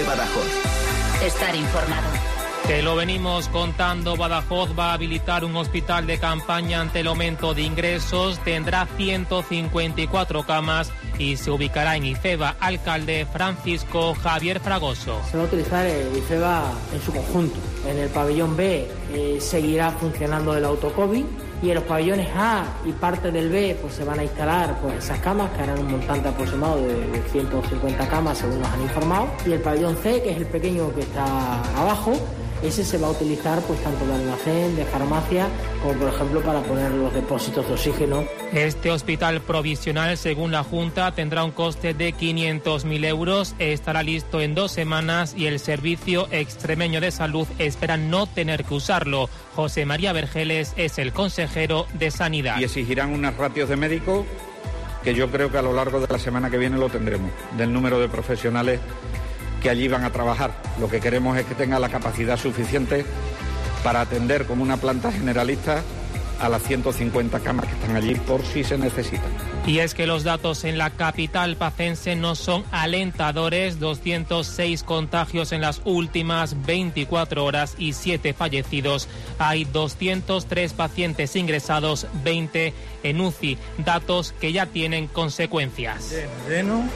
COPE Badajoz. Estar informado. Te lo venimos contando, Badajoz va a habilitar un hospital de campaña ante el aumento de ingresos, tendrá 154 camas y se ubicará en IFEBA. Alcalde Francisco Javier Fragoso. Se va a utilizar el IFEBA en su conjunto. En el pabellón B seguirá funcionando el autocovid y en los pabellones A y parte del B pues se van a instalar pues esas camas que harán un montante aproximado de 150 camas según nos han informado, y el pabellón C, que es el pequeño que está abajo, ese se va a utilizar pues tanto de almacén, de farmacia, como por ejemplo para poner los depósitos de oxígeno. Este hospital provisional, según la Junta, tendrá un coste de 500.000 euros, estará listo en 2 semanas y el Servicio Extremeño de Salud espera no tener que usarlo. José María Vergeles es el consejero de Sanidad. Y exigirán unas ratios de médicos que yo creo que a lo largo de la semana que viene lo tendremos, del número de profesionales que allí van a trabajar. Lo que queremos es que tenga la capacidad suficiente para atender como una planta generalista a las 150 camas que están allí por si se necesitan. Y es que los datos en la capital pacense no son alentadores: 206 contagios en las últimas 24 horas y 7 fallecidos. Hay 203 pacientes ingresados, 20 en UCI, datos que ya tienen consecuencias. Lleno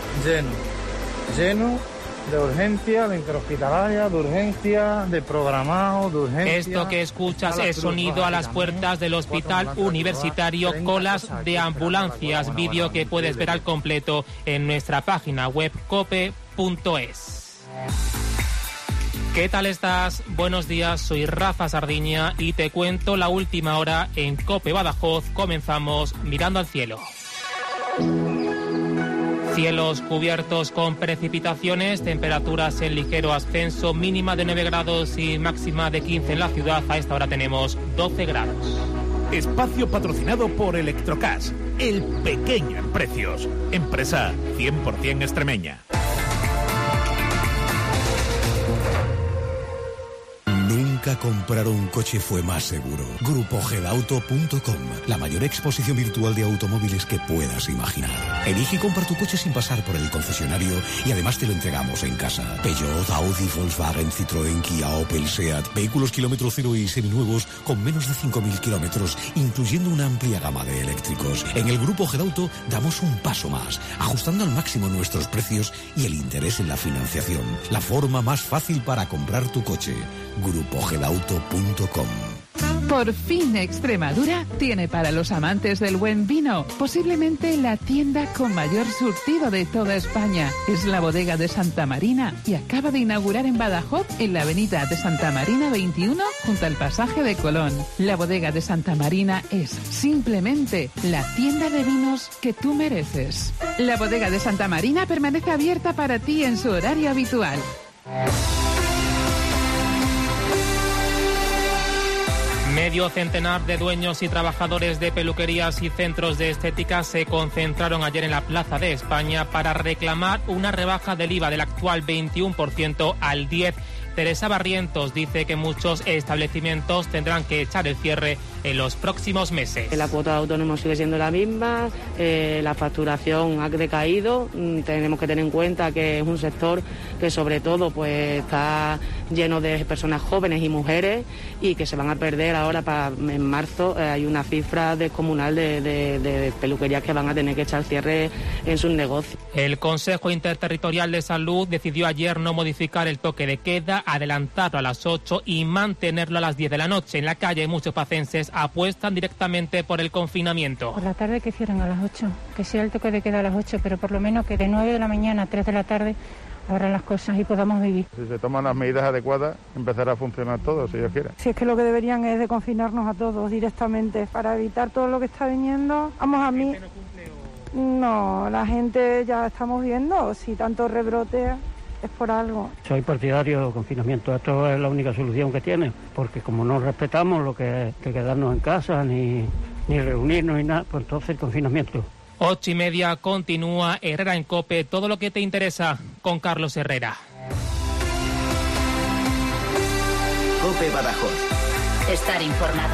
de urgencia, de interhospitalaria, de urgencia, de programado, de urgencia. Esto que escuchas es sonido a las puertas del Hospital Universitario, colas de ambulancias, vídeo que puedes ver al completo en nuestra página web cope.es. ¿Qué tal estás? Buenos días, soy Rafa Sardiña y te cuento la última hora en COPE Badajoz. Comenzamos mirando al cielo. Cielos cubiertos con precipitaciones, temperaturas en ligero ascenso, mínima de 9 grados y máxima de 15 en la ciudad. A esta hora tenemos 12 grados. Espacio patrocinado por Electrocash, el pequeño en precios. Empresa 100% extremeña. Nunca comprar un coche fue más seguro. GrupoGedauto.com, la mayor exposición virtual de automóviles que puedas imaginar. Elige y compra tu coche sin pasar por el concesionario y además te lo entregamos en casa. Peugeot, Audi, Volkswagen, Citroën, Kia, Opel, Seat, vehículos kilómetro cero y seminuevos con menos de 5.000 kilómetros, incluyendo una amplia gama de eléctricos. En el Grupo Gedauto damos un paso más, ajustando al máximo nuestros precios y el interés en la financiación. La forma más fácil para comprar tu coche. GrupoGedauto.com. Por fin Extremadura tiene para los amantes del buen vino posiblemente la tienda con mayor surtido de toda España. Es la Bodega de Santa Marina y acaba de inaugurar en Badajoz, en la avenida de Santa Marina 21, junto al pasaje de Colón. La Bodega de Santa Marina es simplemente la tienda de vinos que tú mereces. La Bodega de Santa Marina permanece abierta para ti en su horario habitual. Medio centenar de dueños y trabajadores de peluquerías y centros de estética se concentraron ayer en la Plaza de España para reclamar una rebaja del IVA del actual 21% al 10%. Teresa Barrientos dice que muchos establecimientos tendrán que echar el cierre en los próximos meses. La cuota de autónomos sigue siendo la misma, la facturación ha decaído, tenemos que tener en cuenta que es un sector que sobre todo pues está lleno de personas jóvenes y mujeres y que se van a perder ahora en marzo. Hay una cifra descomunal de peluquerías que van a tener que echar cierre en sus negocios. El Consejo Interterritorial de Salud decidió ayer no modificar el toque de queda, adelantarlo a las 8 y mantenerlo a las 10 de la noche. En la calle muchos pacenses apuestan directamente por el confinamiento. Por la tarde que cierren a las 8, que sea el toque de queda a las 8, pero por lo menos que de 9 de la mañana a 3 de la tarde abran las cosas y podamos vivir. Si se toman las medidas adecuadas, empezará a funcionar todo, si Dios quiere. Si es que lo que deberían es de confinarnos a todos directamente para evitar todo lo que está viniendo. Vamos, a mí... No, la gente ya estamos viendo, si tanto rebrote es por algo. Soy partidario del confinamiento, esto es la única solución que tiene, porque como no respetamos lo que quedarnos en casa, ni reunirnos ni nada, pues entonces el confinamiento. 8:30 continúa Herrera en COPE, todo lo que te interesa con Carlos Herrera. COPE Badajoz. Estar informado.